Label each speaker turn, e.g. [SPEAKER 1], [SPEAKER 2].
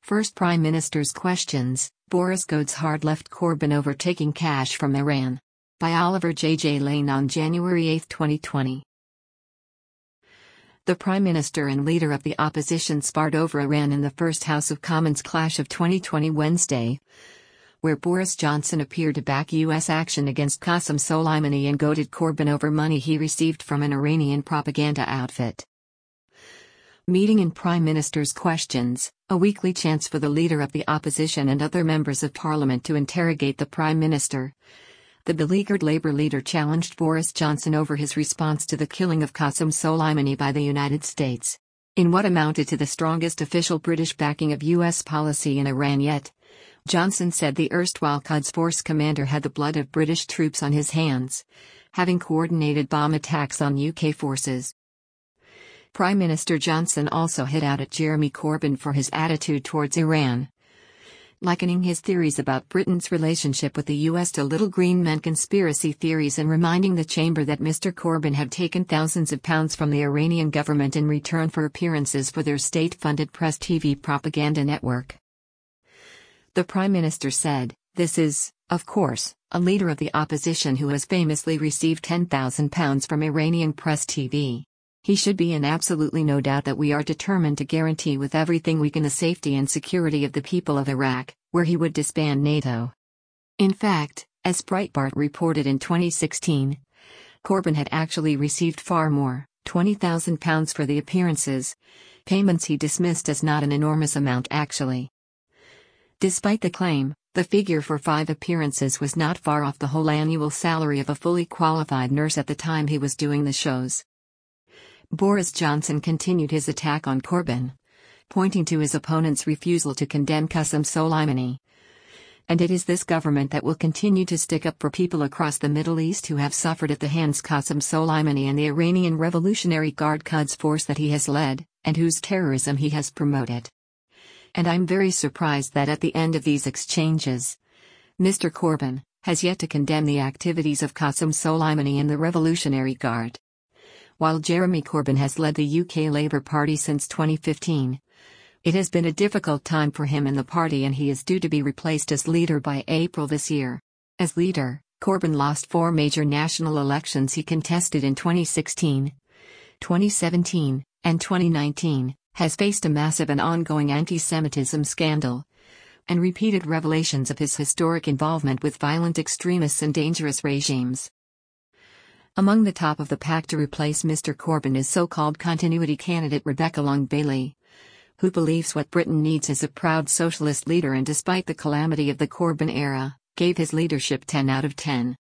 [SPEAKER 1] First Prime Minister's questions. Boris goes hard left Corbyn over taking cash from Iran. By Oliver J. Lane on January 8, 2020. The Prime Minister and leader of the opposition sparred over Iran in the first House of Commons clash of 2020 Wednesday, where Boris Johnson appeared to back U.S. action against Qasem Soleimani and goaded Corbyn over money he received from an Iranian propaganda outfit. Meeting in Prime Minister's Questions, a weekly chance for the leader of the opposition and other members of parliament to interrogate the Prime Minister. The beleaguered Labour leader challenged Boris Johnson over his response to the killing of Qasem Soleimani by the United States. In what amounted to the strongest official British backing of U.S. policy in Iran yet, Johnson said the erstwhile Quds Force commander had the blood of British troops on his hands, having coordinated bomb attacks on UK forces. Prime Minister Johnson also hit out at Jeremy Corbyn for his attitude towards Iran, likening his theories about Britain's relationship with the US to little green men conspiracy theories and reminding the chamber that Mr. Corbyn had taken thousands of pounds from the Iranian government in return for appearances for their state-funded Press TV propaganda network. The Prime Minister said, "This is, of course, a leader of the opposition who has famously received £10,000 from Iranian Press TV. He should be in absolutely no doubt that we are determined to guarantee with everything we can the safety and security of the people of Iraq, where he would disband NATO." In fact, as Breitbart reported in 2016, Corbyn had actually received far more, £20,000 for the appearances, payments he dismissed as not an enormous amount actually. Despite the claim, the figure for 5 appearances was not far off the whole annual salary of a fully qualified nurse at the time he was doing the shows. Boris Johnson continued his attack on Corbyn, pointing to his opponent's refusal to condemn Qasem Soleimani. And it is this government that will continue to stick up for people across the Middle East who have suffered at the hands of Qasem Soleimani and the Iranian Revolutionary Guard Quds Force that he has led, and whose terrorism he has promoted. And I'm very surprised that at the end of these exchanges, Mr. Corbyn has yet to condemn the activities of Qasem Soleimani and the Revolutionary Guard. While Jeremy Corbyn has led the UK Labour Party since 2015, it has been a difficult time for him in the party and he is due to be replaced as leader by April this year. As leader, Corbyn lost 4 major national elections he contested in 2016, 2017, and 2019, has faced a massive and ongoing anti-Semitism scandal, and repeated revelations of his historic involvement with violent extremists and dangerous regimes. Among the top of the pack to replace Mr. Corbyn is so-called continuity candidate Rebecca Long-Bailey, who believes what Britain needs is a proud socialist leader and despite the calamity of the Corbyn era, gave his leadership 10 out of 10.